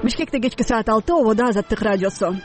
Бишкекте кечки саат 6 ободо Азаттык радиосу.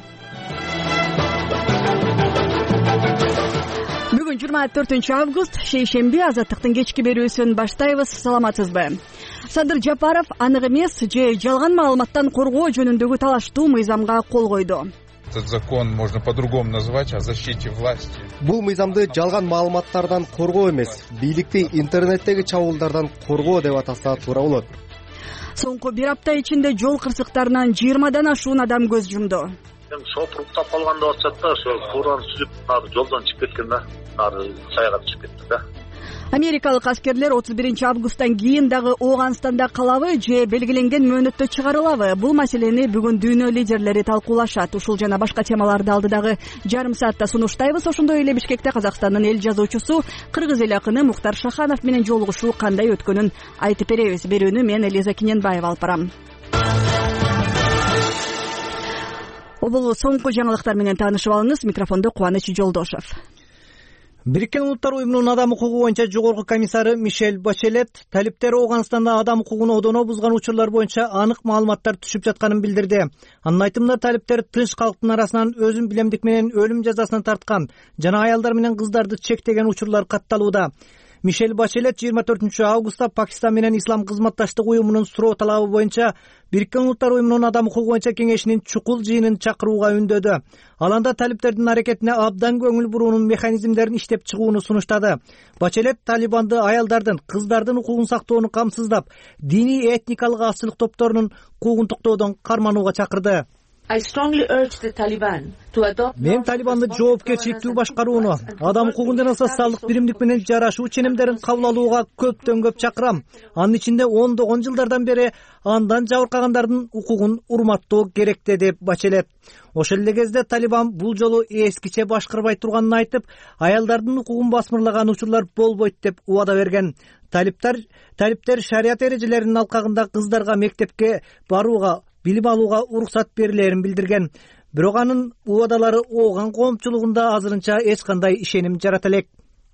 Бүгүн 24-август, шейшемби, Азаттыктын кечки берүүсүн баштайбыз. Саламатсызбы? Садыр Жапаров анык эмес же жалган маалыматтан коргоо жөнүндөгү талаштуу мыйзамга кол койду. Этот закон можно по-другому назвать, о защите власти. Бул мыйзамды жалган маалыматтардан коргоо эмес, бийликти интернеттеги чабуулдардан коргоо деп атаса туура болот. Соңку бир апта ичинде жол кырсыктарынан 20дан ашуун адам көз жумду. Шофер уктап калган деп атышат да, ошо фураны сүзүп жолдон чыгып кеткен да, сайга чыгып кетти да. Америкалык аскерлер 31-августтан кийин дагы Ооганстанда калабы же белгиленген мөөнөттө чыгарылабы? Бул маселени бүгүн дүйнө лидерлери талкуулашат. Ушул жана башка темаларды алдыдагы жарым саатта сунуштайбыз. Ошондой эле Бишкекте Казакстандын эл жазуучусу, кыргыз эл акыны Муктар Шаханов менен жолугушуу кандай өткөнүн айтып беребиз. Берүүнү мен Элиза Киненбаева алып барам. Бул соңку жаңылыктар менен таанышып алыңыз. Микрофондо Кубаныч Жолдошов. Бириккен Улуттар уюмунун адам укугу боюнча жогорку комиссары Мишель Бачелет талиптер Ооганстанда адам укугун одоно бузган учурлар боюнча анык маалыматтар түшүп жатканын билдирди. Анын айтымында талиптер тынч калктын арасынан өзүн билемдик менен өлүм жазасына тарткан жана аялдар менен кыздарды чектеген учурлар катталууда. Мишель Бачелет 24-августта Пакистан менен Ислам кызматташтык уюмунун суроо талабы боюнча Бириккен Улуттар уюмунун адам укугу боюнча кеңешинин чукул жыйынын чакырууга үндөдү. Ал анда талиптердин аракетине абдан көңүл буруунун механизмдерин иштеп чыгууну сунуштады. Бачелет Талибанды аялдардын, кыздардын укугун сактоону камсыздап, диний этникалык азчылык топторунун укугун токтоодон карманууга чакырды. Мен Талибанды жоопкерчиликтүү башкарууну, адам укугун жана социалдык биримдик менен жарашуу ченемдерин кабыл алууга көптөн көп чакырам. Анын ичинде ондогон жылдардан бери андан жабыркагандардын укугун урматтоо керек, деди Бачелет. Ошол эле кезде Талибан бул жолу эскиче башкарбай турганын айтып, аялдардын укугун басмырлаган учурлар болбойт деп убада берген. Талиптер шарият эрежелеринин алкагында кыздарга мектепке барууга, билим алууга уруксат берилерин билдирген. Бирок анын убадалары Ооган коомчулугунда азырынча эч кандай ишеним жарата элек.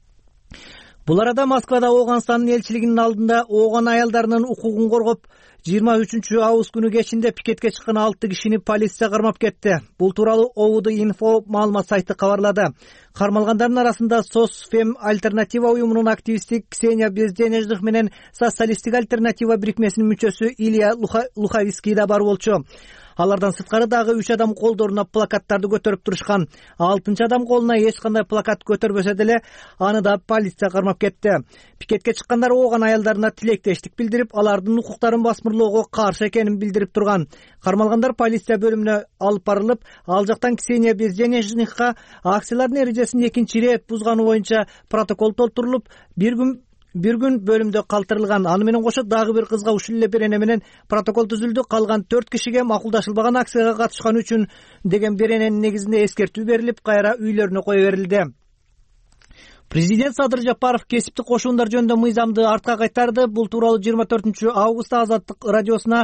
Бул арада Москвада Ооганстандын элчилигинин алдында Ооган аялдарынын укугун коргоп 23-август күнү кечинде пикетке чыккан 6 кишини полиция кармап кетти. Бул тууралуу OVD-Info маалымат сайты кабарлады. Кармалгандардын арасында Соцфем альтернатива уюмунун активисти Ксения Безденежных менен Социалисттик альтернатива бирикмесинин мүчөсү Илья Луховицкий да бар болчу. Алардан сырткары дагы 3 адам колдоруна плакаттарды көтөрүп турушкан. 6-чы адам колуна эч кандай плакат көтөрбөсө деле аны да полиция кармап кетти. Пикетке чыккандар Ооган аялдарына тилектештик билдирип, алардын укуктарын басмырлоого каршы экенин билдирип турган. Кармалгандар полиция бөлүмүнө алып барылып, ал жактан Ксения Безденежныкка акциялардын эрежесин экинчи ирет бузганы боюнча протокол толтурулуп, бир күн бөлүмдө калтырылган. Аны менен кошо дагы бир кызга ушул эле берене менен протокол түзүлдү. Калган 4 кишиге макулдашылбаган акцияга катышканы үчүн деген берененин негизинде эскертүү берилип, кайра үйлөрүнө кое берилди. Президент Садыр Жапаров кесиптик кошуундар жөнүндө мыйзамды артка кайтарды. Бул тууралуу 24-августта Азаттык радиосуна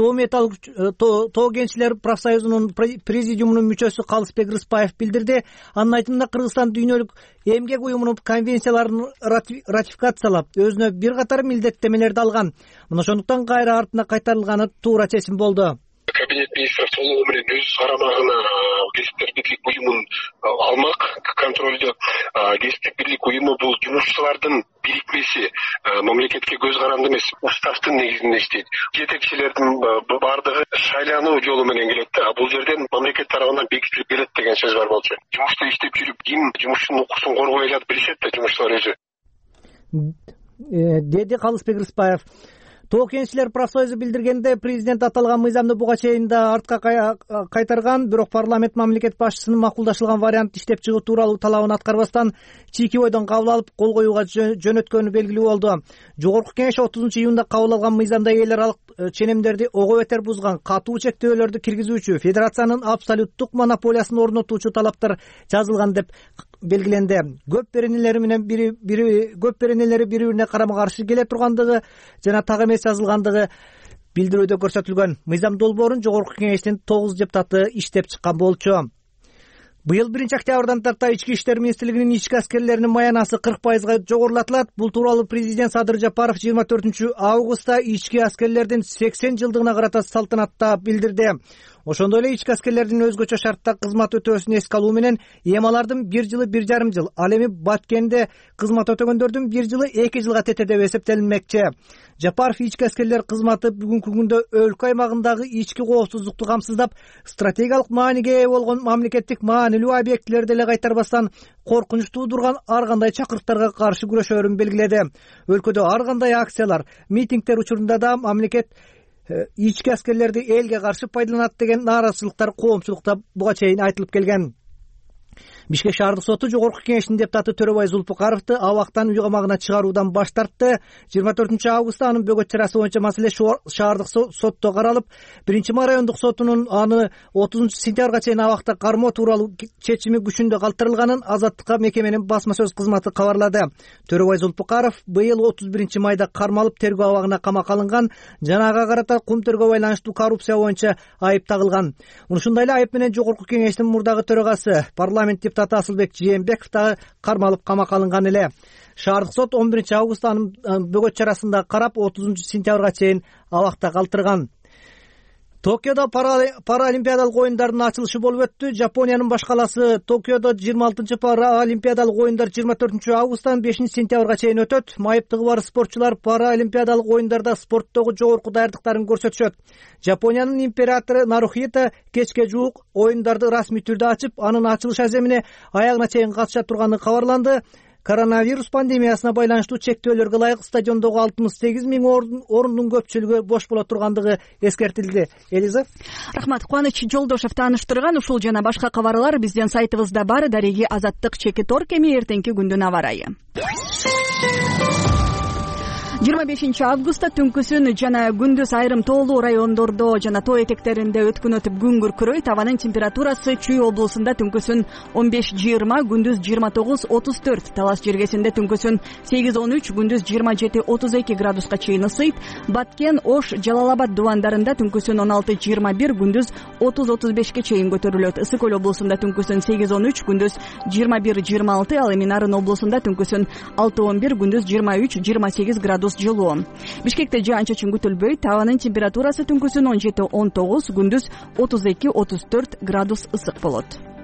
Тоо кенчилер профсоюзунун президиумунун мүчөсү Калысбек Рыспаев билдирди. Анын айтымында Кыргызстан дүйнөлүк эмгек уюмунун конвенцияларын ратификациялап, өзүнө бир катар милдеттемелерди алган. Мына ошондуктан кайра артына кайтарылганы туура чечим болду. Кабинет министров толугу менен өз карамагына Кесиптер бирлик уюмун алмак контролдо. Кесиптик бирлик уюму бул жумушчулардын бирикмеси, мамлекетке көз каранды эмес, уставдын негизинде иштейт. Жетекчилердин бардыгы шайлануу жолу менен келет да, бул жерден мамлекет тарабынан бекитилип келет деген сөз бар болчу. Жумушта иштеп жүрүп ким жумушчунун укугун коргой алат билишет да жумушчулар өзү, деди Калысбек Рыспаев. Тоо кенчилер профсоюзу билдиргенде президент аталган мыйзамды буга чейин да артка кайтарган, бирок парламент мамлекет башчысынын макулдашылган вариант иштеп чыгуу тууралуу талабын аткарбастан чийки бойдон кабыл алып кол коюуга жөнөткөнү белгилүү болду. Жогорку кеңеш 30-июнда кабыл алган мыйзамда эл аралык ченемдерди ого бетер бузган, катуу чектөөлөрдү киргизүүчү, федерациянын абсолюттук монополиясын орнотуучу талаптар жазылган деп белгиленди. Көп беренелери бири-бирине карама каршы келе тургандыгы жана так эмес жазылгандыгы билдирүүдө көрсөтүлгөн. Мыйзам долбоорун жогорку кеңештин 9 депутаты иштеп чыккан болчу. Быйыл 1-октябрдан тарта Ички иштер министрлигинин ички аскерлеринин маянасы 40% жогорулатылат. Бул тууралуу президент Садыр Жапаров 24-августта ички аскерлердин 80 жылдыгына карата салтанатта билдирди. Ошондой эле ички аскерлердин өзгөчө шартта кызмат өтөөсүн эске алуу менен эми алардын 1 жылы 1,5 жыл, ал эми Баткенде кызмат өтөгөндөрдүн 1 жылы 2 жылга тете деп эсептелинмекчи. Жапаров ички аскерлер кызматы бүгүнкү күндө өлкө аймагындагы ички коопсуздукту камсыздап, стратегиялык мааниге ээ болгон мамлекеттик маанилүү объектилерди эле кайтарбастан коркунуч туудурган ар кандай чакырыктарга каршы күрөшөрүн белгиледи. Өлкөдө ар кандай акциялар, митингдер учурунда да мамлекет ички аскерлерди элге каршы пайдаланат деген нааразычылыктар коомчулукта буга чейин айтылып келген. Бишкек шаардык соту жогорку кеңештин депутаты Төрөбай Зулпукаровду абактан үй камагына чыгаруудан баш тартты. 24-августта анын бөгөт чарасы боюнча маселе шаардык сотто каралып, 1-райондук сотунун аны 30-сентябрга чейин абакта кармоо тууралуу чечими күчүндө калтырылганын Азаттыкка мекеменин басма сөз кызматы кабарлады. Төрөбай Зулпукаров быйыл 31-майда кармалып тергөө абагына камакка алынган, жана ага карата кум тергөө байланыштуу коррупция боюнча айып тагылган. Ушундай эле айып менен жогорку кеңештин мурдагы төрагасы парламент депутаты Асылбек Жээнбеков да кармалып камакка алынган эле. Шаардык сот 11-августта анын бөгөт чарасында карап 30-сентябрга чейин абакта калтырган. Токиодо паралимпиадалык оюндардын ачылышы болуп өттү. Жапониянын баш каласы Токиодо 26-чы паралимпиадалык оюндар 24-августтан 5-сентябрга чейин өтөт. Майыптыгы бар спортчулар паралимпиадалык оюндарда спорттогу жогорку даярдыктарын көрсөтүшөт. Жапониянын императору Нарухито кечке жуук оюндарды расмий түрдө ачып, анын ачылыш аземине аягына чейин катыша турганы кабарланды. Коронавирус пандемиясына байланыштуу чектөөлөргө ылайык стадиондогу 68 000 орундун көпчүлүгү бош боло тургандыгы эскертилди. Элиза. Рахмат. Кубаныч Жолдошев тааныштырган ушул жана башка кабарлар биздин сайтыбызда бар. Дареги Азаттык Чекитор кеми эртеңки күндүн аба ырайы. 25-августта түнкүсүн жана күндүз айрым тоолуу райондордо жана тоо этектеринде өткүн өтүп күн күркүрөйт. Абанын температурасы Чүй облусунда түнкүсүн 15-20, күндүз 29-34, Талас жергесинде түнкүсүн 8-13, күндүз 27-32 градуска чейин ысыйт. Баткен, Ош, Жалал-Абад дубандарында түнкүсүн 16-21, күндүз 30-35ке чейин көтөрүлөт. Ысык Көл облусунда түнкүсүн 8-13, күндүз 21-26, ал эми Нарын облусунда түнкүсүн 6-11, күндүз 23-28 градус жылуу. Бишкекте жаан-чачын күтүлбөйт. Абанын температурасы түнкүсүн 17-19, күндүз 32-34 градус ысык болот.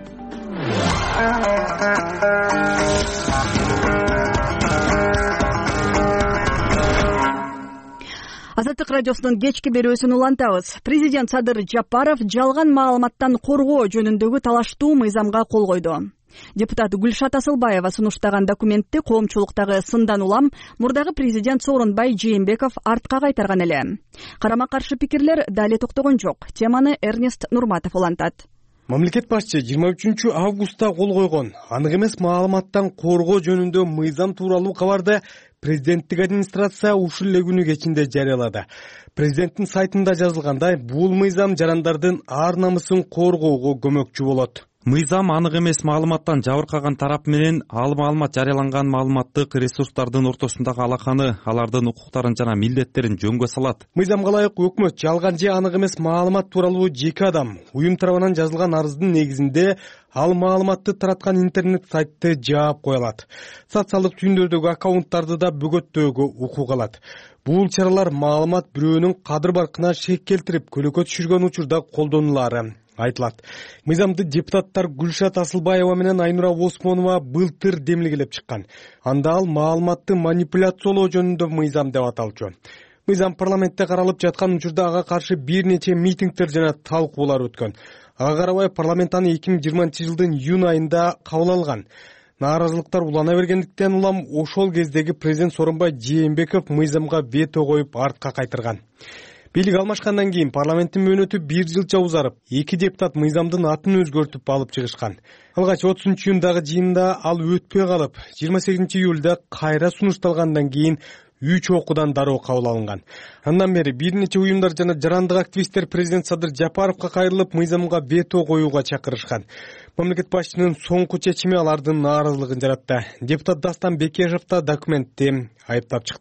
Азаттык радиосунун кечки берүүсүн улантабыз. Президент Садыр Жапаров жалган маалыматтан коргоо жөнүндөгү талаштуу мыйзамга кол койду. Депутат Гүлшат Асылбаева сунуштаган документти коомчулуктагы сындан улам мурдагы президент Сооронбай Жээнбеков артка кайтарган эле. Карама-каршы пикирлер дале токтогон жок. Теманы Эрнест Нурматов улантат. Мамлекет башчы 23-августта кол койгон анык эмес маалыматтан коргоо жөнүндө мыйзам тууралуу кабарды президенттик администрация ушул эле күнү кечинде жарыялады. Президенттин сайтында жазылгандай, бул мыйзам жарандардын ар намысын коргоого көмөкчү болот. Мыйзам анык эмес маалыматтан жабыркаган тарап менен ал маалымат жарыяланган маалыматтык ресурстардын ортосундагы алаканы, алардын укуктарын жана милдеттерин жөнгө салат. Мыйзамга ылайык өкмөт жалган же анык эмес маалымат тууралуу жеке адам, уюм тарабынан жазылган арыздын негизинде ал маалыматты тараткан интернет сайтты жаап кое алат. Социалдык түйүндөрдөгү аккаунттарды да бөгөттөөгө укук алат. Бул чаралар маалымат бирөөнүн кадыр баркына шек келтирип, көлөкө түшүргөн учурда колдонулаары айтылат. Мыйзамды депутаттар Гүлшат Асылбаева менен Айнура Осмонова былтыр демилгелеп чыккан. Анда ал маалыматты манипуляциялоо жөнүндө мыйзам деп аталчу. Мыйзам парламентте каралып жаткан учурда ага каршы бир нече митингдер жана талкуулар өткөн. Ага карабай парламент аны 2020-жылдын июнь айында кабыл алган. Нааразылыктар улана бергендиктен улам ошол кездеги президент Сооронбай Жээнбеков мыйзамга вето коюп артка кайтырган. Бийлик алмашкандан кийин парламенттин мөөнөтү 1 жылча узарып, 2 депутат мыйзамдын атын өзгөртүп алып чыгышкан. Алгач 30-июндагы жыйында ал өтпөй калып, 28-июлда кайра сунушталгандан кийин 3 окуудан дароо кабыл алынган. Андан бери бир нече уюмдар жана жарандык активисттер президент Садыр Жапаровго кайрылып, мыйзамга вето коюуга чакырышкан. Мамлекет башчынын соңку чечими алардын нааразылыгын жаратты. Депутат Дастан Бекешев да документти айыптап чыкты.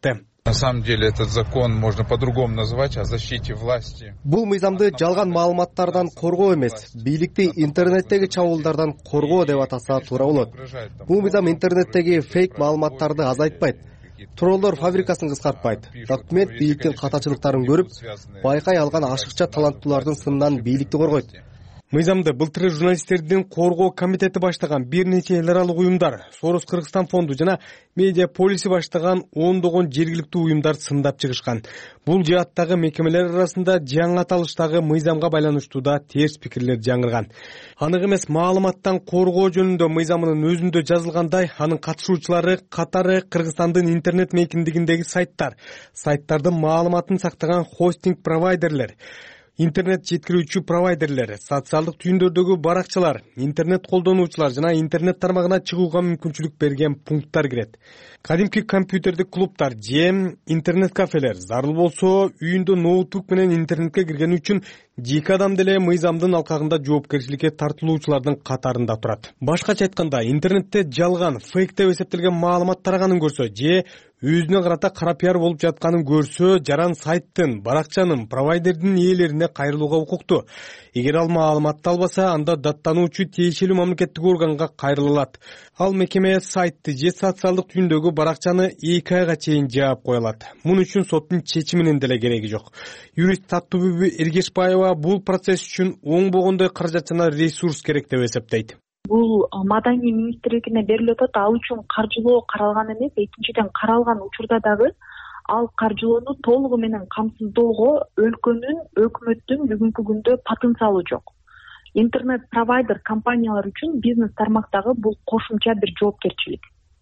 На самом деле этот закон можно по-другому назвать, о защите власти. Бул мыйзамды жалган маалыматтардан коргоо эмес, бийликти интернеттеги чабуулдардан коргоо деп атаса туура болот. Бул мыйзам интернеттеги фейк маалыматтарды азайтпайт, троллор фабрикасын кыскартпайт. Документ бийликтин катачылыктарын көрүп, байкай алган ашыкча таланттуулардын сынынан бийликти коргойт. Мыйзамды былтыры журналисттердин коргоо комитети баштаган бир нече эл аралык уюмдар, Сорос Кыргызстан фонду жана Медиа полиси баштаган ондогон жергиликтүү уюмдар сындап чыгышкан. Бул жааттагы мекемелер арасында жаңы аталыштагы мыйзамга байланыштуу да терс пикирлер жаңырган. Анык эмес маалыматтан коргоо жөнүндө мыйзамынын өзүндө жазылгандай, анын катышуучулары катары Кыргызстандын интернет мейкиндигиндеги сайттардын маалыматын сактаган хостинг провайдерлер, интернет жеткирүүчү провайдерлер, социалдык түйүндөрдөгү баракчалар, интернет колдонуучулар жана интернет тармагына чыгууга мүмкүнчүлүк берген пункттар кирет. Кадимки компьютердик клубтар же интернет кафелер, зарыл болсо үйүндө ноутбук менен интернетке киргени үчүн 2 адам деле мыйзамдын алкагында жоопкерчиликке тартылуучулардын катарында турат. Башкача айтканда, интернетте жалган, фейк деп эсептелген маалымат тараганын көрсө же өзүнө карата кара пиар болуп жатканын көрсө, жаран сайттын, баракчанын, провайдердин ээлерине кайрылууга укуктуу. Эгер ал маалыматты албаса, анда даттануучу тиешелүү мамлекеттик органга кайрыла алат. Ал мекеме сайтты же социалдык түйүндөгү баракчаны 2 айга чейин жаап кое алат. Муну үчүн соттун чечиминин деле кереги жок. Юрист Таттыбүбү Эргешбаева бул процесс үчүн оңбогондой каражат жана ресурс керек деп эсептейт. Бул маданий министрлигине берилип атат, ал үчүн каржылоо каралган эмес. Экинчиден, каралган учурда дагы ал каржылоону толугу менен камсыздоого өлкөнүн, өкмөттүн бүгүнкү күндө потенциалы жок. Интернет провайдер компаниялар үчүн бизнес тармактагы бул кошумча бир жоопкерчилик.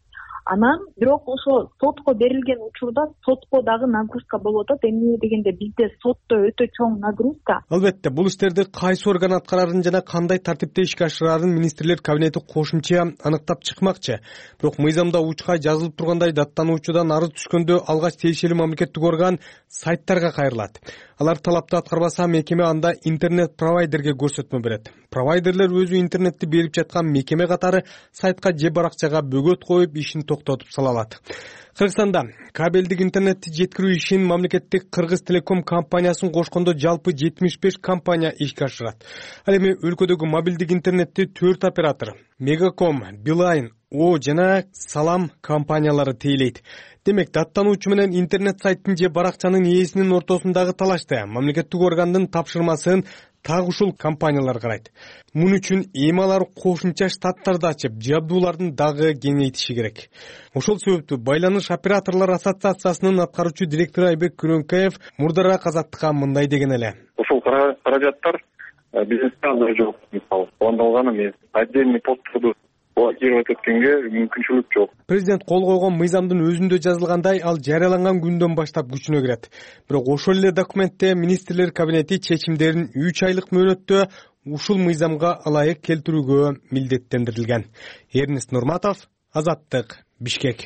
Анан бирок ошо сотко берилген учурда сотко дагы нагрузка болуп атат. Эмне дегенде бизде сотто өтө чоң нагрузка. Албетте, бул иштерди кайсы орган аткарарын жана кандай тартипте ишке ашырарын министрлер кабинети кошумча аныктап чыкмакчы. Бирок мыйзамда учка жазылып тургандай, даттануучудан арыз түшкөндө алгач тиешелүү мамлекеттик орган сайттарга кайрылат. Алар талапты аткарбаса, мекеме анда интернет провайдерге көрсөтмө берет. Провайдерлер өзү интернетти берип жаткан мекеме катары сайтка же баракчага бөгөт коюп ишин токтотуп сала алат. Кыргызстанда кабелдик интернетти жеткирүү ишин мамлекеттик Кыргыз Телеком компаниясын кошкондо жалпы 75 компания ишке ашырат. Ал эми өлкөдөгү мобилдик интернетти 4 оператор Мегаком, Билайн, О жана Салам компаниялары тейлейт. Демек, даттануучу менен интернет сайттын же баракчанын ээсинин ортосундагы талашты мамлекеттик органдын тапшырмасын так ушул компаниялар карайт. Муну үчүн эми алар кошумча штаттарды ачып, жабдуулардын дагы кеңейтиши керек. Ошол себептүү Байланыш операторлор ассоциациясынын аткаруучу директору Айбек Күрөнкаев мурдараак Азаттыкка мындай деген эле. Ушул каражаттар бизнесте азыр жок. Мисалы, пландалган эмес. Отдельный посттарды блокировать эткенге мүмкүнчүлүк жок. Президент кол койгон мыйзамдын өзүндө жазылгандай, ал жарыяланган күндөн баштап күчүнө кирет. Бирок ошол эле документте министрлер кабинети чечимдерин 3 айлык мөөнөттө ушул мыйзамга ылайык келтирүүгө милдеттендирилген. Эрнест Нурматов, Азаттык, Бишкек.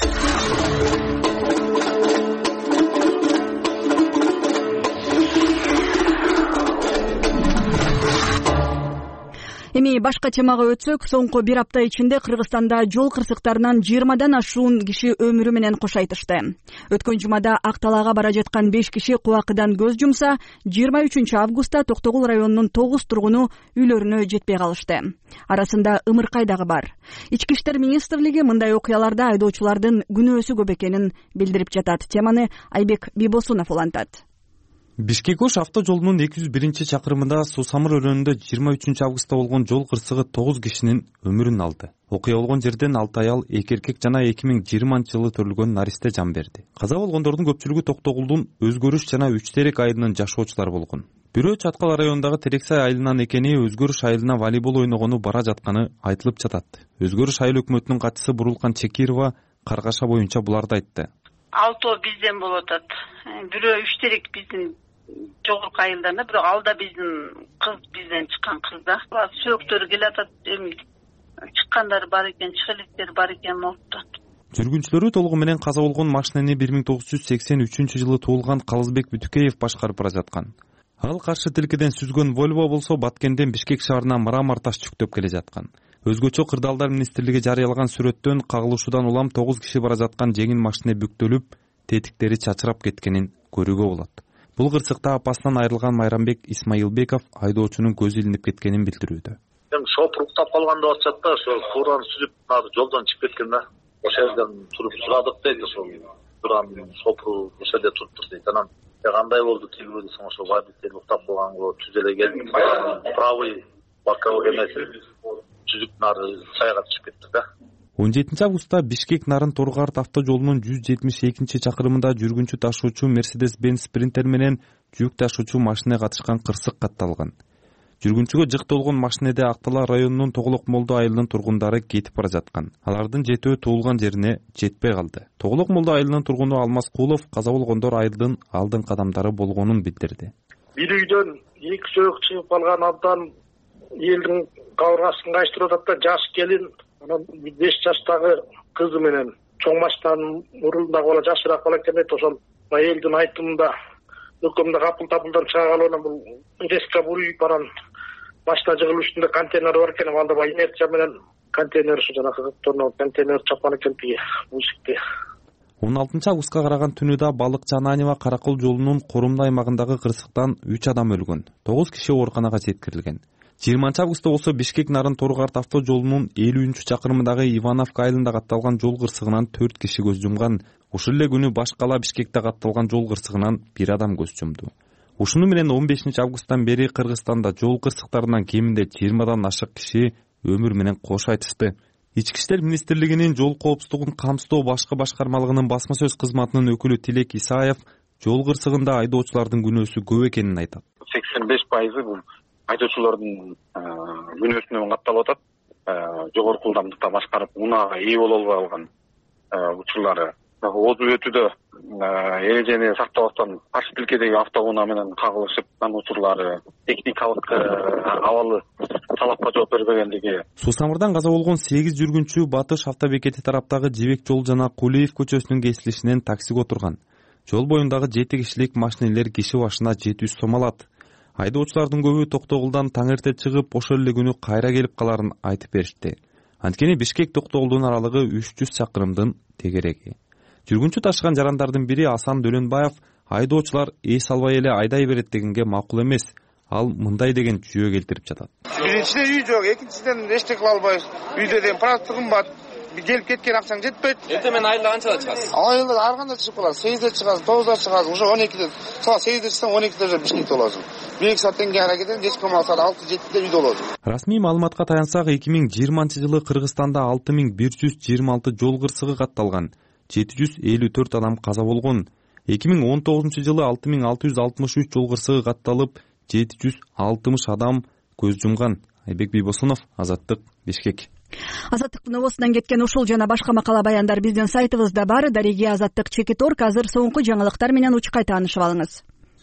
Эми башка темага өтсөк, соңку бир апта ичинде Кыргызстанда жол кырсыктарынан 20дан ашуун киши өмүрү менен кош айтышты. Өткөн жумада Ак Талаага бара жаткан 5 киши кубакыдан көз жумса, 23 августта Токтогул районунун 9 тургуну үйлөрүнө жетпей калышты. Арасында Ымыркай дагы бар. Ички иштер министрлиги мындай окуяларда айдоочулардын күнөөсү көп экенин билдирип жатат. Теманы Айбек Бибосунов улантат. Бишкек-Ош авто жолунун 201-чакырымында Сусамыр өрөөнүндө 23 августта болгон жол кырсыгы 9 кишинин өмүрүн алды. Окуя болгон жерден 6 аял, 2 эркек жана 2020-жылы төрүлгөн наристе жан берди. Каза болгондордун көпчүлүгү Токтогулдун Өзгөрүш жана Үчтерек айылынын жашоочулары болгон. Бирөө Чаткал районундагы Терексай айылынан экени, Өзгөрүш айылына волейбол ойногону бара жатканы айтылып жатат. Өзгөрүш айыл өкмөтүнүн катчысы Бурулкан Чекирова Каргаша боюнча буларды айтты. 6 бизден болуп атат. Бирөө Үчтерек биздин жогорку айылдан, бирок алда бизден чыккан кыз да. Сөөктөрү келатат, эми чыккандар бар экен, чыгылыктер бар экен муртта. Жүргүнчүлөрү толугу менен каза болгон машинени 1983-жылы туулган Калызбек Бүтүкеев башкарып бара жаткан. Ал каршы тилкеден сүзгөн Volvo болсо Баткенден Бишкек шаарына мрамор таш жүктөп келе жаткан. Өзгөчө Кырдаалдар министрлиги жарыялаган сүрөттөн кагылышуудан улам 9 киши бара жаткан жеңил машина бүктөлүп, тетиктери чачырап кеткенин көрүүгө болот. Бул кырсыкта апасынан айрылган Майрамбек Исмаилбеков айдоочунун көзү илинип кеткенин билдирүүдө. Шопур уктап калган деп атышат да, ошо фураны сүзүп жолдон чыгып кеткен да. Ошол жерден туруп сурадык дейт, ошол фуранын шопуру ошол жерде туруптур дейт. Анан кандай болду тигүү десең, ошо водитель уктап калганго түз эле келип правый боковой эмесин сүзүп сайга чыгып кетти да. 17 августта Бишкек Нарын Торгарт автожолунун 172-чакырымында жүргүнчү ташуучу Mercedes-Benz Sprinter менен жүк ташуучу машина катышкан кырсык катталган. Жүргүнчүгө жыктолгон машинеде Актала районунун Тоголок Молдо айылынын тургундары кетип бара жаткан. Алардын жетөө туулган жерине жетпей калды. Тоголок Молдо айылынын тургуну Алмаз Кулов каза болгондор айылдын алдыңкы адамдары болгонун билдирди. Бир үйдөн 2 сөйүк чыгып калган, абдан элдин кабыргасын кайыштырып атат да, жаш келин, анан 5 жаштагы кызы менен чоң машинанын мурдагы бала жашыраак бала экен дейт. Ошол элдин айтымында өкөмдө капыл-тапылдан чыга калып, анан бул резко буруйуп баран машина жыгылуу үстүндө контейнер бар экен, анда инерция менен контейнер ушу жанагы торно контейнер чапкан экен тиги бусикти. 16 августка караган түнүдө Балыкчы Ананева Каракол жолунун Корумду аймагындагы кырсыктан 3 адам өлгөн, 9 киши ооруканага жеткирилген. 20 августта болсо Бишкек Нарын Торгарт автожолунун 50-чакырымындагы Ивановка айылында катталган жол кырсыгынан 4 киши көз жумган. Ушул эле күнү Башкала Бишкекте катталган жол кырсыгынан 1 адам көз жумду. Ушуну менен 15 августтан бери Кыргызстанда жол кырсыктарынан кеминде 20дан ашык киши өмүр менен кош айтышты. Ички иштер министрлигинин жол коопсуздугун камсыздоо башкы башкармалыгынын басма сөз кызматынын өкүлү Тилек Исаев жол кырсыгында айдоочулардын күнөөсү көп экенин айтат. 85% бул айдоочулардын күнөөсүнөн катталып атат. Жогорку ылдамдыкта башкарып, унаага ээ боло албай калган учурлары озуп өтүүдө эрежени сактабастан каршы тилкедеги автоунаа менен кагылышып анын учурлары, техникалык абалы талапка жооп бербегендиги. Сусамырдан каза болгон 8 жүргүнчү Батыш автобекети тараптагы Жибек жол жана Кулиев көчөсүнүн кесилишинен таксиге отурган. Жол боюндагы 7 кишилик машинелер киши башына 700 сом алат. Айдоочулардын көбү Токтогулдан таң эрте чыгып, ошол эле күнү кайра келип каларын айтып беришти. Анткени Бишкек Токтогулдун аралыгы 300 чакырымдын тегереги. Жүргүнчү ташыган жарандардын бири Асан Дөлөнбаев айдоочулар эс албай эле айдай берет дегенге макул эмес. Ал мындай деген жүйө келтирип жатат. Биринчиден үй жок, экинчиден эчтеке кыла албайбыз. Үйдө деген продукты кымбат. Келип кеткен акчаң жетпейт. Эртең айылда канчада чыгасыз? Айылда ар кандай чыгып каласыз. 8де чыгасыз, 9да чыгасыз, уже 12де. Саат 8де чыксаң 12де уже Бишкекте болосуң. 1 сааттан кийин ара кетесиң, кечки саат 6-7де үйдө болосуң. Расмий маалыматка таянсак, 2020-жылы Кыргызстанда 6126 жол кырсыгы катталган. 754 адам каза болгон. 2019-жылы 6663 жол кырсыгы катталып, 760 адам көз жумган. Айбек Бийбосунов, Азаттык, Бишкек. Азаттыктын обосунан кеткен ушул жана башка макала баяндар биздин сайтыбызда бар. Дареги Азаттык Чекиторг. Азыр соңку жаңылыктар менен учкай таанышып алыңыз.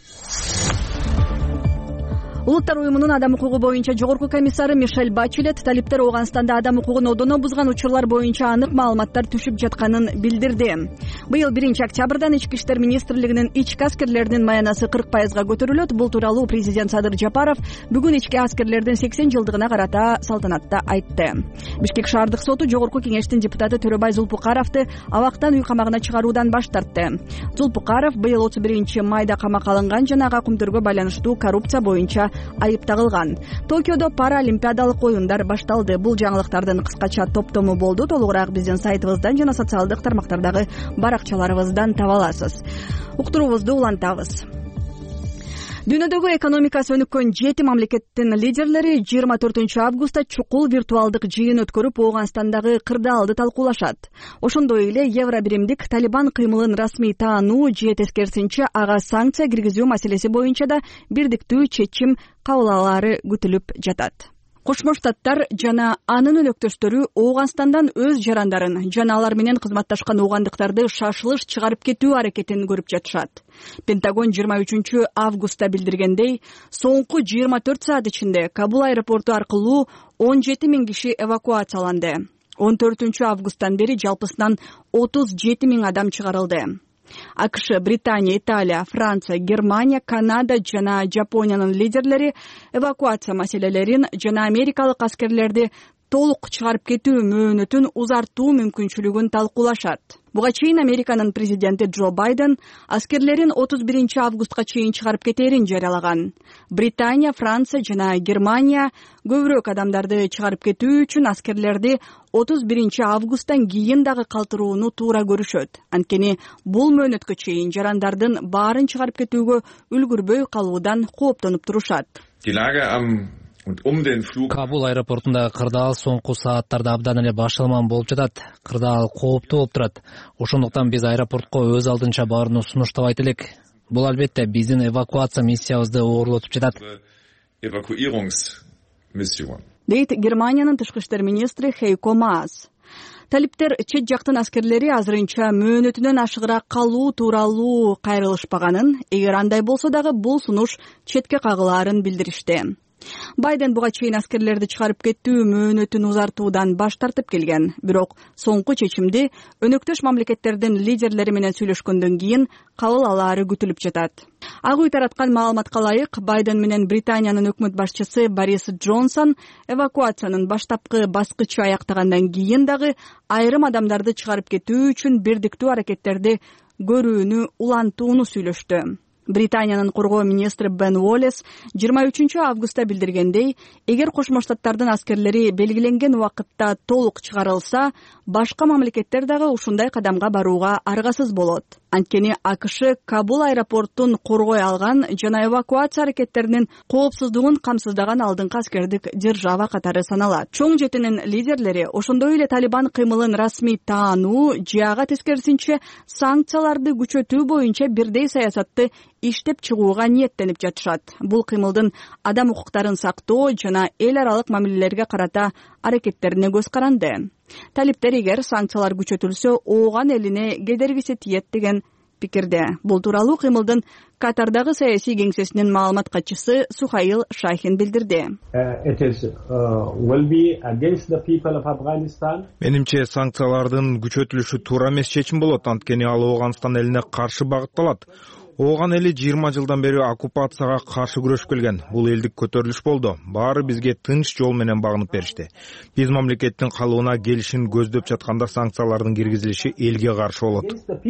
Улуттар уюмунун адам укугу боюнча жогорку комиссары Мишель Бачелет талиптер Ооганстанда адам укугун одоно бузган учурлар боюнча анык маалыматтар түшүп жатканын билдирди. Быйыл 1-октябрдан ички иштер министрлигинин ички аскерлеринин маянасы 40%га көтөрүлөт. Бул тууралуу президент Садыр Жапаров бүгүн ички аскерлердин 80 жылдыгына карата салтанатта айтты. Бишкек шаардык соту жогорку кеңештин депутаты Төрөбай Зулпукаровду абактан үй камагына чыгаруудан баш тартты. Зулпукаров быйыл 31-майда камакка алынган жана ага күмтөргө байланыштуу коррупция боюнча айыпталган. Токиодо паралимпиадалык оюндар башталды. Бул жаңылыктардын кыскача топтому болду. Толугураак биздин сайтыбыздан жана социалдык тармактардагы баракчаларыбыздан таба аласыз. Уктуруубузду улантабыз. Дүйнөдөгү экономикасы өнүккөн 7 мамлекеттин лидерлери 24 августта чукул виртуалдык жыйын өткөрүп, Ооганстандагы кырдаалды талкуулашат. Ошондой эле евро биримдик Талибан кыймылын расмий таануу же тескерисинче ага санкция киргизүү маселеси боюнча да бирдиктүү чечим кабыл алаары күтүлүп жатат. Кошмо Штаттар жана анын өнөктөштөрү Ооганстандан өз жарандарын жана алар менен кызматташкан оогандыктарды шашылыш чыгарып кетүү аракетин көрүп жатышат. Пентагон 23 августта билдиргендей, соңку 24 саат ичинде Кабул аэропорту аркылуу 17 000 киши эвакуацияланды. 14 августтан бери жалпысынан 37 000 адам чыгарылды. АКШ, Британия, Италия, Франция, Германия, Канада жана Жапониянын лидерлери эвакуация маселелерин жана америкалык аскерлерди толук чыгарып кетүү мөөнөтүн узартуу мүмкүнчүлүгүн талкуулашат. Буга чейин Американын президенти Джо Байден аскерлерин 31 августка чейин чыгарып кетерин жарыялаган. Британия, Франция жана Германия көбүрөөк адамдарды чыгарып кетүү үчүн аскерлерди 31 августтан кийин дагы калтырууну туура көрүшөт. Анткени бул мөөнөткө чейин жарандардын баарын чыгарып кетүүгө үлгүрбөй калуудан кооптонуп турушат. Кабул аэропортундагы кырдаал соңку сааттарда абдан эле башаламан болуп жатат. Кырдаал кооптуу болуп турат. Ошондуктан биз аэропортко өз алдынча барууну сунуштабайт элек. Бул албетте биздин эвакуация миссиябызды оорлотуп жатат. Дейт Германиянын тышкы иштер министри Хейко Маас. Талиптер чет жактын аскерлери азырынча мөөнөтүнөн ашыгыраак калуу тууралуу кайрылышпаганын, эгер андай болсо дагы бул сунуш четке кагылаарын билдиришти. Байден буга чейин аскерлерди чыгарып кетүү мөөнөтүн узартуудан баш тартып келген. Бирок соңку чечимди өнөктөш мамлекеттердин лидерлери менен сүйлөшкөндөн кийин кабыл алаары күтүлүп жатат. Ак үй тараткан маалыматка ылайык, Байден менен Британиянын өкмөт башчысы Борис Джонсон эвакуациянын баштапкы баскычы аяктагандан кийин дагы айрым адамдарды чыгарып кетүү үчүн бирдиктүү аракеттерди көрүүнү улантууну сүйлөштү. Британиянын коргоо министри Бен Уоллес 23 августта билдиргендей, эгер Кошмо Штаттардын аскерлери белгиленген убакытта толук чыгарылса, башка мамлекеттер дагы ушундай кадамга барууга аргасыз болот. Анткени АКШ Кабул аэропортун коргой алган жана эвакуация аракеттеринин коопсуздугун камсыздаган алдыңкы аскердик держава катары саналат. Чоң жетинин лидерлери ошондой эле Талибан кыймылын расмий таануу же ага тескерисинче санкцияларды күчөтүү боюнча бирдей саясатты иштеп чыгууга ниеттенип жатышат. Бул кыймылдын адам укуктарын сактоо жана эл аралык мамилелерге карата аракеттерине көз каранды. Талиптер эгер санкциялар күчөтүлсө, ооган элине кедергиси тиет деген пикирде. Бул тууралуу кыймылдын Катардагы саясий кеңсесинин маалымат катчысы Сухаил Шахин билдирди. Менимче санкциялардын күчөтүлүшү туура эмес чечим болот, анткени ал Ооганстан элине каршы багытталат. Ооган эли 20 жылдан бери оккупацияга каршы күрөшүп келген. Бул элдик көтөрүлүш болду. Баары бизге тынч жол менен багынып беришти. Биз мамлекеттин калыбына келишин көздөп жатканда санкциялардын киргизилиши элге каршы болот.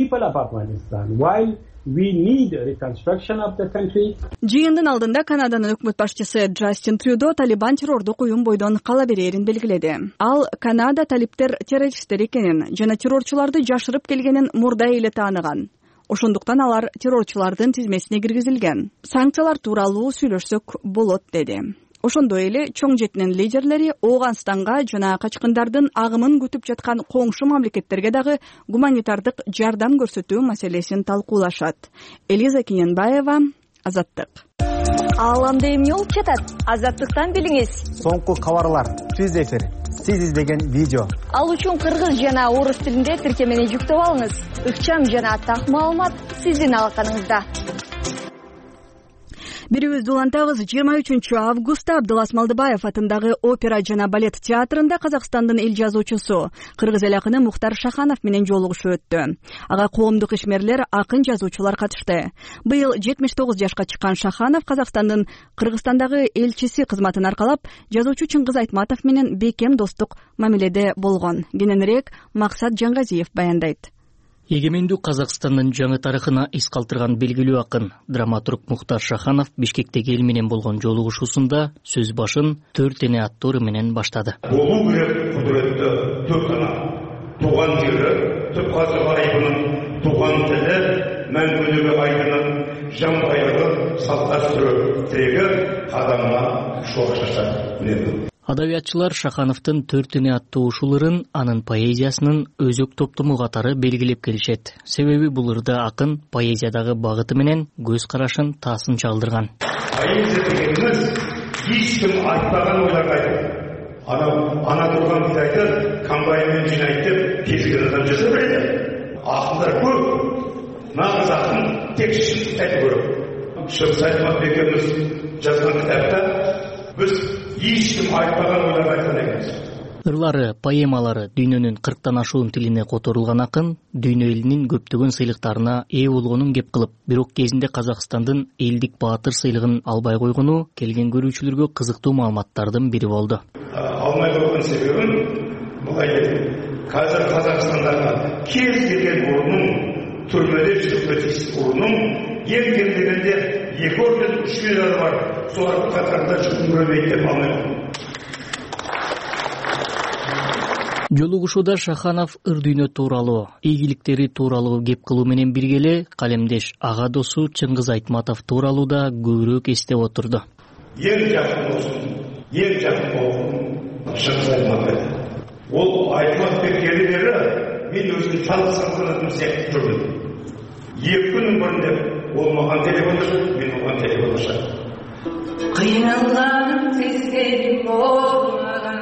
Жыйындын алдында Канаданын өкмөт башчысы Джастин Трюдо Талибан террордук уюм бойдон кала берерин белгиледи. Ал Канада талиптер террористтер экенин жана террорчуларды жашырып келгенин мурда эле тааныган. Ошондуктан алар террорчулардын тизмесине киргизилген. Санкциялар тууралуу сүйлөшсөк болот деди. Ошондой эле чоң жетинин лидерлери Ооганстанга жана качкындардын агымын күтүп жаткан коңшу мамлекеттерге дагы гуманитардык жардам көрсөтүү маселесин талкуулашат. Элиза Кененбаева, Азаттык. Ааламда эмне болуп жатат? Азаттыктан билиңиз. Соңку кабарлар, түз эфир, сиз издеген видео. Ал үчүн кыргыз жана орус тилинде тиркемени жүктөп алыңыз. Ыкчам жана так маалымат сиздин алаканыңызда. Бирибизди улантабыз. 23 августта Абдылас Малдыбаев атындагы опера жана балет театрында Казакстандын эл жазуучусу, кыргыз эл акыны Мухтар Шаханов менен жолугушуу өттү. Ага коомдук ишмерлер, акын, жазуучулар катышты. Быйыл 79 жашка чыккан Шаханов Казакстандын Кыргызстандагы элчиси кызматын аркалап, жазуучу Чыңгыз Айтматов менен бекем достук мамиледе болгон. Кененирээк Максат Жангазиев баяндайт. Егемендүү Казакстандын жаңы тарыхына из калтырган белгилүү акын, драматург Мухтар Шаханов Бишкектеги эл менен болгон жолугушуусунда сөз башын 4 эне аттуу менен баштады. Болуу керек кудуретті төрт ана. Туган жери, түпкасы айбынын, туган тили, мәңгүлүгү айбынын, жан байыры, салт дәстүрү тиреги кадамына шоқшаша. Адабиятчылар Шахановдун 4 эне аттуу ушуларын анын поэзиясынын өзөк топтому катары белгилеп келишет. Себеби бул ырда акын поэзиядагы багыты менен көз карашын таасын чалдырган. Поэзия дегенimiz эч ким айтпаган ойлорду айтат. Ана турган бидайды комбайнмен жинайт деп тезген адам жасап берет. Акындар көп. Нагыз акын тек шын айтып көрөт. Шыңғыс Айтматов экөөбүз жазган китапта біз ешкім айтпаған ойларды айтқан екенбіз. Ырлары, поэмалары дүйнөнүн 40тан ашуун тилине которулган акын дүйнө элинин көптөгөн сыйлыктарына ээ болгонун кеп кылып, бирок кезинде Казакстандын элдик баатыр сыйлыгын албай койгону келген көрүүчүлөргө кызыктуу маалыматтардын бири болду. Алмай койгон себебим булай деп, қазір Қазақстандагы кез келген орунун түрмөдө жүрүп кетиш орунун эң кем дегенде 2 орден 3 медалы бар. Солардын катарында жүргүм келбейт деп алмайм. Жолугушууда Шаханов ыр дүйнө тууралуу, ийгиликтери тууралуу кеп кылуу менен бирге эле калемдеш ага досу Чыңгыз Айтматов тууралуу да көбүрөөк эстеп отурду. Эң жакын досум, эң жакын досум Чыңгыз Айтматов. Ол Айтматовке келе бери мен өзүм салгынатым сыяктуу жүрдүм. 2 күнүн биринде ол маған телефон жасады, мен оған телефон жасадым. Кыйналганым сезген болмаган.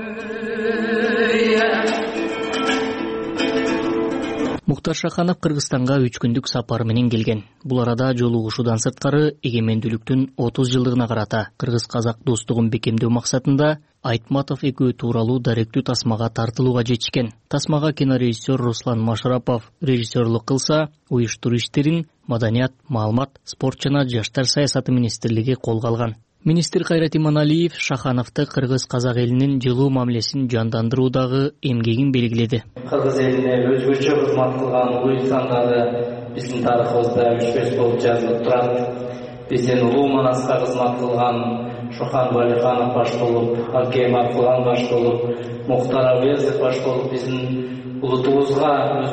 Муктар Шаханов Кыргызстанга 3 күндүк сапар менен келген. Бул арада жолугушуудан сырткары эгемендүүлүктүн 30 жылдыгына карата кыргыз-казак достугун бекемдөө максатында Айтматов экөө тууралуу даректүү тасмага тартылууга жетишкен. Тасмага кинорежиссер Руслан Машрапов режиссерлук кылса, уюштуруу иштерин Маданият, маалымат, спорт жана жаштар саясаты министрлиги колго алган. Министр Кайрат Иманалиев Шахановду кыргыз-казак элинин жылуу мамилесин жандандыруудагы эмгегин белгиледи. Кыргыз элине өзгөчө кызмат кылган улуу инсан дагы биздин тарыхыбызда өчпөс болуп жазылып турат. Биздин улуу Манаска кызмат кылган Шохан Балиханов баш болуп, Акей Макулан баш болуп, Мухтар Абезов баш болуп биздин улутубузга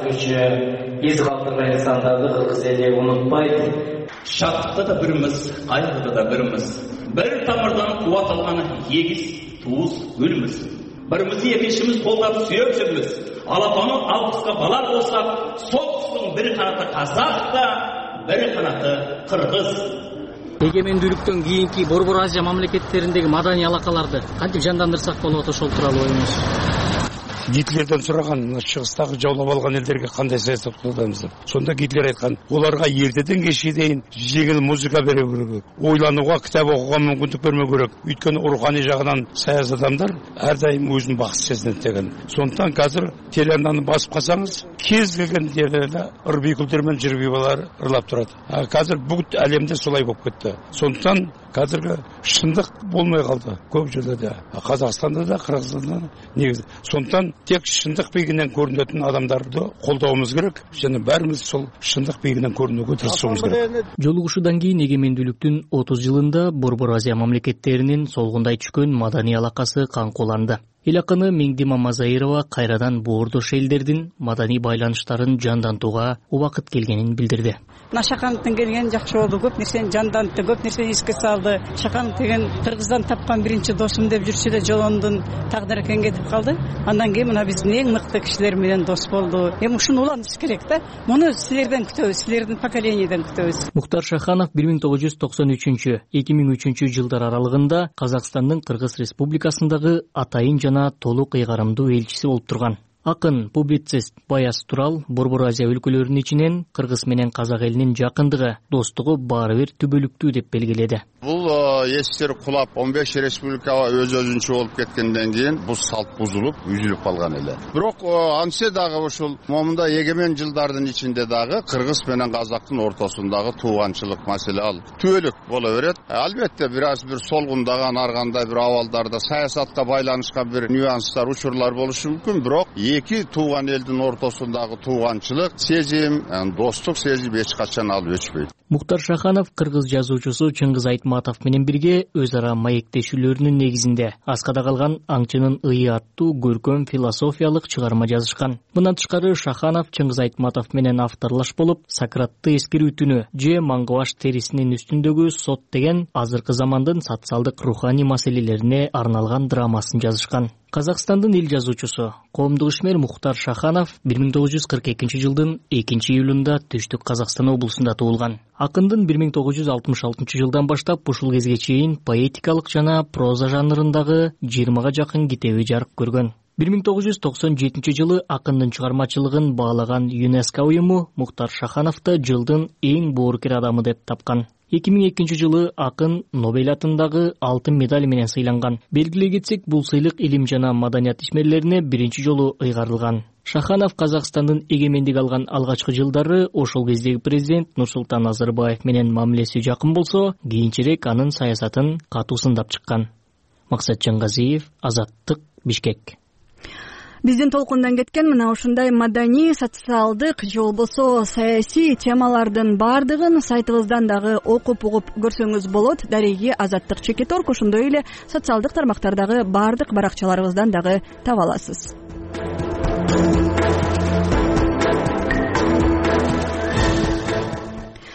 өзгөчө из калтырган инсандарды кыргыз эли унутпайт. Шаттыкта да бирimiz, кайгыда да бирimiz. Bir тамырдан кубат алган егиз туус өлүмүз. Бирimizi экинчimiz колдоп сүйөп жүрмүз. Алапанын алпыска балар болсак, соктун бир канаты казак да, бир канаты кыргыз. Эгемендүүлүктөн кийинки Борбор Азия мамлекеттериндеги маданий алакаларды кантип жандандырсак болот, ошол тууралуу оюңуз? Гитлерден сураган, чыгыстагы жаулап алган элдерге кандай саясат кылабыз деп. Сонда Гитлер айткан, оларга эртеден кечке дейин жеңил музыка берүү керек, ойланууга, китап окууга мүмкүндүк бермөө керек. Өйткөнү руханий жагынан саяз адамдар ар дайым өзүн бакытсыз сезинет деген. Сондықтан қазір телеарнаны басып қалсаңыз, кез келген жерде ыр бүйкүлдөр менен жыр бүйбалар ырлап турат. Қазір бүт әлемде солай болып кетті. Сондықтан қазіргі шындық болмай қалды көп жерлерде. Қазақстанда да, Қырғызстанда да негізі. Сондықтан тек шындық биігінен көрінетін адамдарды қолдауымыз керек. Және бәріміз сол шындық биігінен көрінуге тырысуымыз керек. Жолугушуудан кийин эгемендүүлүктүн 30 жылында Борбор Азия мамлекеттеринин солгундай түшкөн маданий алакасы каңкууланды. Эл акыны Меңди Мамазайырова кайрадан боордош элдердин маданий байланыштарын жандантууга убакыт келгенин билдирди. Шахановдун келгени жакшы болду. Көп нерсени жандантты, көп нерсени эске салды. Шаханов деген Кыргыздан тапкан биринчи досум деп жүрчү эле жолондун тагдыры экенге кетип калды. Андан кийин мына биздин эң мыкты кишилер менен дос болду. Эми ушуну улантыш керек да. Муну силерден күтөбүз, силердин поколенияден күтөбүз. Муктар Шаханов 1993-2003 жылдар аралыгында Казакстандын Кыргыз Республикасындагы атайын жана толук ыйгарымдуу элчиси болуп турган. Акын, публицист Баяз Турал Борбор Азия өлкөлөрүнүн ичинен Кыргыз менен Казак элинин жакындыгы, достугу баары бир түбөлүктүү деп белгиледи. Бул эстер кулап 15 республикага өз-өзүнчө болуп кеткенден кийин бул салт бузулуп, үзүлүп калган эле. Бирок антсе дагы ушул момунда эгемен жылдардын ичинде дагы Кыргыз менен Казактын ортосундагы тууганчылык маселе ал түбөлүк боло берет. Албетте бир солгундаган аргандай бир абалдарда саясатка байланышкан бир нюанстар, учурлар болушу мүмкүн, бирок эки тууган элдин ортосундагы тууганчылык сезим, достук сезим эч качан ал өчпөйт. Муктар Шаханов кыргыз жазуучусу Чыңгыз Айтматов менен бирге өз ара маектешүүлөрүнүн негизинде Аскада калган аңчынын ыйы аттуу көркөм философиялык чыгарма жазышкан. Мындан тышкары Шаханов Чыңгыз Айтматов менен авторлаш болуп, Сократты эскерүүтүнү же Маңгыбаш терисинин үстүндөгү сот деген азыркы замандын социалдык руханий маселелерине арналган драмасын жазышкан. Казакстандын эл жазуучусу, коомдук ишмер Мухтар Шаханов 1942 жылдын 2-июлунда Түштүк Казакстан облусунда туулган. Акындын 1966 жылдан баштап ушул кезге чейин поэтикалык жана проза жанрындагы 20га жакын китеби жарык көргөн. 1997 акындын чыгармачылыгын баалаган ЮНЕСКО уюму Мухтар Шахановду жылдын эң боорукер адамы деп тапкан. 2002 акын Нобель атындагы алтын медаль менен сыйланган. Белгилей кетсек, бул сыйлык илим жана маданият ишмерлерине биринчи жолу ыйгарылган. Шаханов Казакстандын эгемендик алган алгачкы жылдары ошол кездеги президент Нурсултан Назарбаев менен мамилеси жакын болсо, кийинчерээк анын саясатын катуу сындап чыккан. Максат Жаңгазиев, Азаттык, Бишкек. Биздин толкундан кеткен мына ушундай маданий, социалдык же болбосо саясий темалардын бардыгын сайтыбыздан дагы окуп угуп көрсөңүз болот. Дареги Азаттык Чекитор ошондой эле социалдык тармактардагы бардык баракчаларыбыздан дагы таба аласыз.